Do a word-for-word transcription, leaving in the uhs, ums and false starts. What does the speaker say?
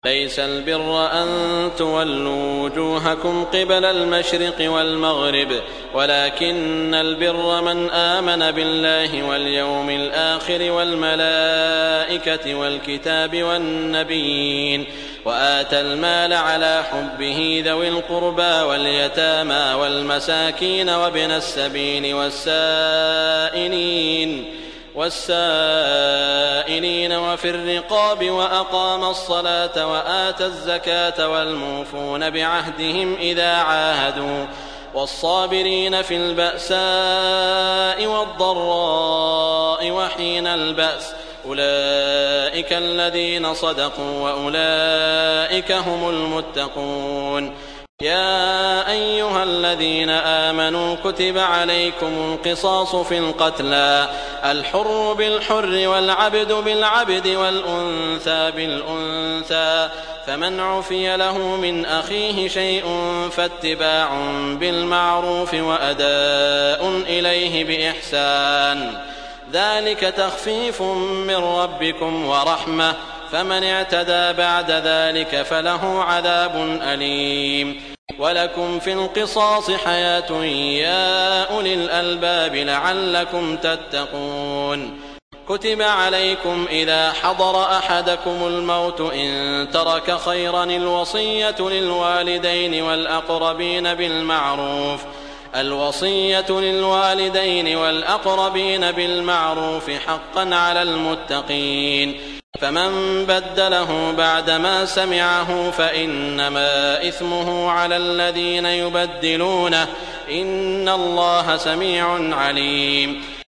ليس البر أن تولوا وجوهكم قبل المشرق والمغرب ولكن البر من آمن بالله واليوم الآخر والملائكة والكتاب والنبيين وآتى المال على حبه ذوي القربى واليتامى والمساكين وابن السبيل والسائلين والسائلين وفي الرقاب وأقام الصلاة وآتى الزكاة والموفون بعهدهم إذا عاهدوا والصابرين في البأساء والضراء وحين البأس أولئك الذين صدقوا وأولئك هم المتقون. يا أيها الذين آمنوا كتب عليكم القصاص في القتلى الحر بالحر والعبد بالعبد والأنثى بالأنثى فمن عفي له من أخيه شيء فاتباع بالمعروف وأداء إليه بإحسان ذلك تخفيف من ربكم ورحمة فمن اعتدى بعد ذلك فله عذاب أليم. ولكم في القصاص حياة يا أولي الألباب لعلكم تتقون. كتب عليكم إذا حضر أحدكم الموت إن ترك خيرا الوصية للوالدين والأقربين بالمعروف الوصية للوالدين والأقربين بالمعروف حقا على المتقين. فمن بدله بعدما سمعه فإنما إثمه على الذين يبدلونه إن الله سميع عليم.